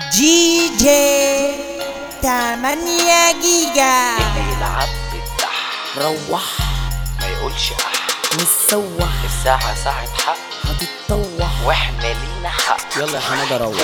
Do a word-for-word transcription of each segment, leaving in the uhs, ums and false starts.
جي جي تمانية جيجا اللي يلعب بالتح روح ما يقولش أح نسوح الساعة ساعة حق هتتطوح واحنا لينا حق. يلا يا حمادة روح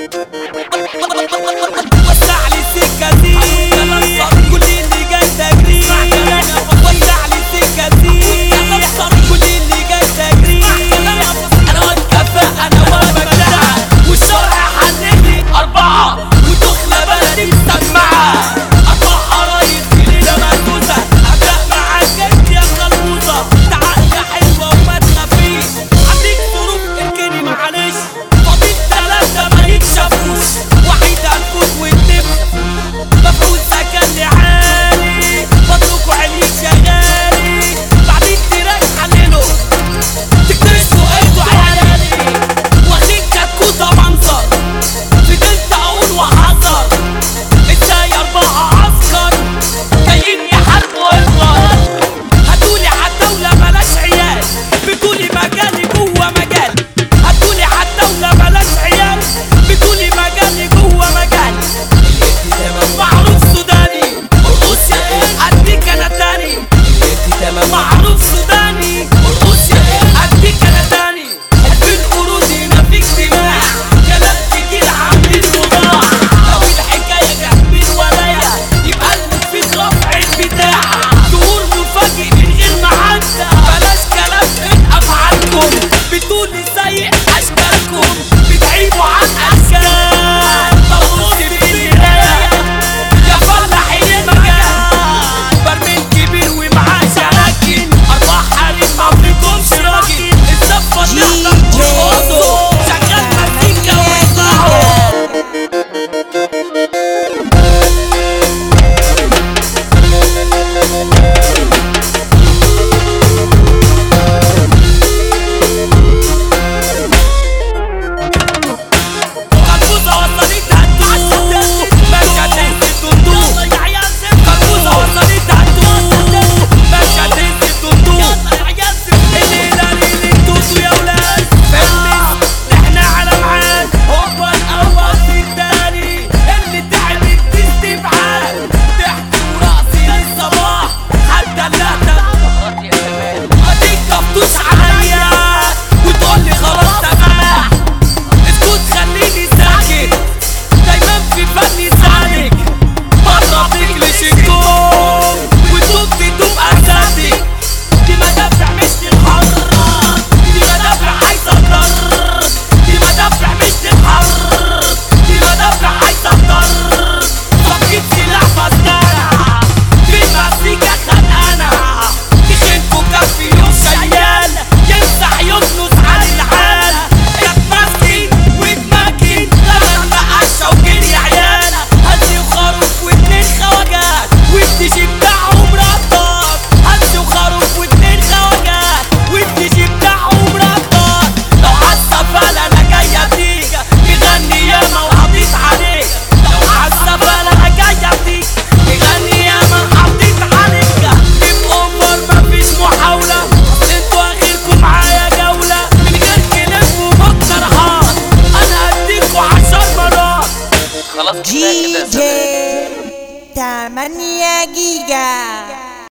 وسع لي السكة دي كل اللي جاي تجري وسع لي السكة دي كل اللي جاي تجري انا واد كفاءة انا واد مجدع والشرع حنني أربعة ودخلة بلدي مسمعة أربع قرايب في ليلة مهزوزة أبدأ معاك جد يا خلبوزة تعال يا حلوة وما تخافيش عندك ظروف اركني معلش فاضل تلاتة ما يتشافوش وحيد هنفوت ونلف مفعول سكن لعالي فضلكوا عليك يا غالي بعدين تراك حلله تكتشفوا انتوا عيالي واخدين كتكوتة منظر فضلت اقول وحذر ازاي اربعة عسكر جايين يحاربوا اخوان هتقولي عالدولة بلاش عيال بتقولي مجالي جوه مجال هتقولي عالدولة بلاش عيال بتقولي مجالي جوه مجال معروف سوداني ارقص يا ايه اديك انا تاني معروف سوداني ارقص يا ايه اديك انا تاني قلب القرود هنا في اجتماع كلام كتير عاملين صداع لو الحكايه جايبين ورايا يبقى المفيد رفع البتاع ظهور مفاجئ من غير ميعاد بلاش كلام من افعالكم بتقولي سيء اشكالكم